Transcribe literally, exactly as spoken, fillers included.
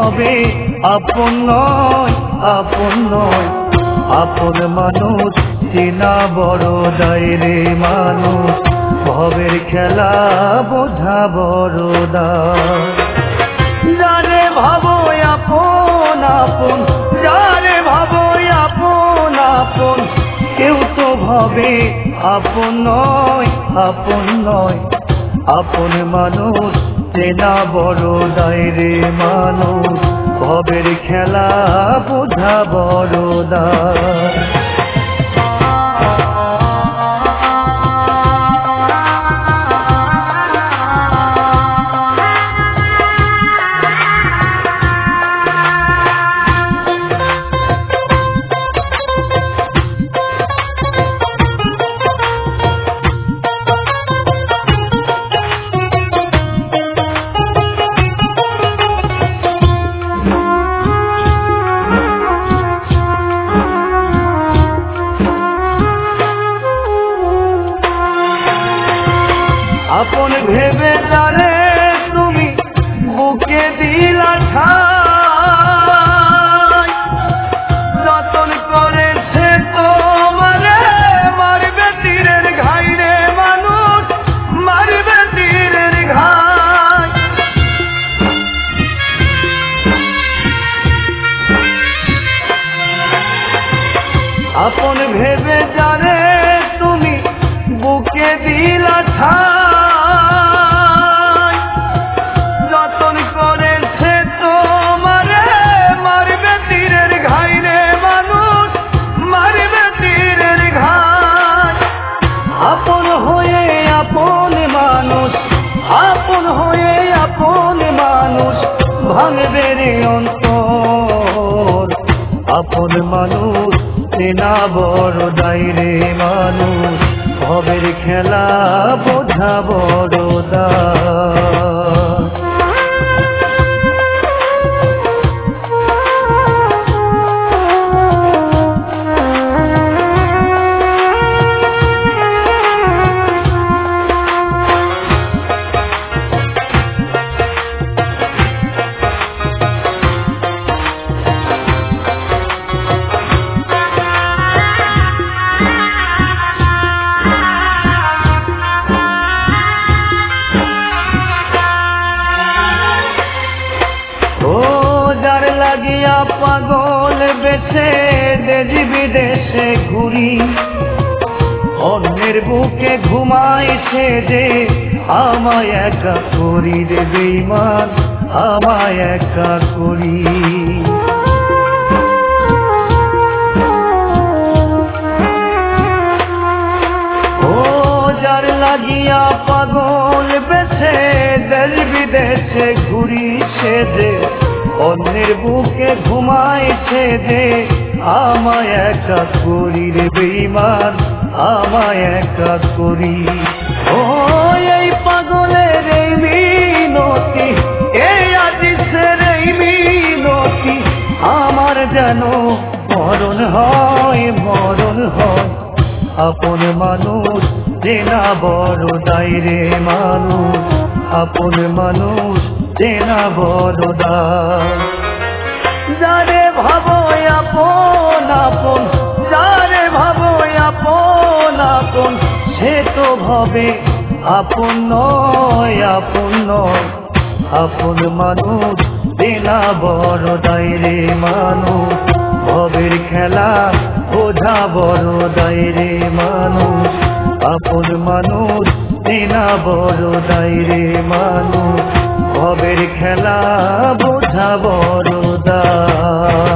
ভবে আপন নয় আপন নয় আপন মানুষ চেনা বড় দায় রে মানুষ ভবের খেলা বোঝা বড় দায় যারে ভাবো আপন আপন যারে ভাবো আপন আপন কেউ তো ভবে আপন নয় আপন নয় আপন মানুষ চেনা বড় দায় রে মানুষ ভবের খেলা বোঝা বড় দায় আপন ভেবে জানে তুমি বুকে দিলা ঠাই যতন করেছে তোমারে মারবে তীরের ঘাই রে মানুষ মারবে তীরের ঘাই আপন ভেবে জানে তুমি বুকে দিলা ঠাই আপন হয়ে আপন মানুষ আপন হয়ে আপন মানুষ ভাঙবে রে অন্তর আপন মানুষ চেনা বড় দায় রে মানুষ ভবের খেলা বোঝা বড় দায় লাগিয়া পাগল বেছে দেশ বিদেশে ঘুরি অন্যের বুকে ঘুমাইছে যে আমায় একা করি রে বেঈমান আমায় একা করি ও যার লাগিয়া পাগল বেছে দেশ বিদেশে ঘুরি সে যে অন্যের বুকে ঘুমাইছে যে আমায় একা করি রে বেঈমান আমায় একা করি ও এই পাগলের এই মিনতি এই আজিসের এই মিনতি আমার যেন মরণ হয় মরণ হয় আপন মানুষ চেনা বড় দায় রে মানুষ আপন মানুষ চেনা বড় দায় যারে ভাবো আপন আপন যারে ভাবো আপন আপন সে তো ভবে আপন নয় আপন নয় আপন মানুষ চেনা বড় দায় রে মানুষ ভবের খেলা বোঝা বড় দায় রে মানুষ আপন মানুষ চেনা বড় দায় রে মানুষ ভবের খেলা বোঝা বড় দায়।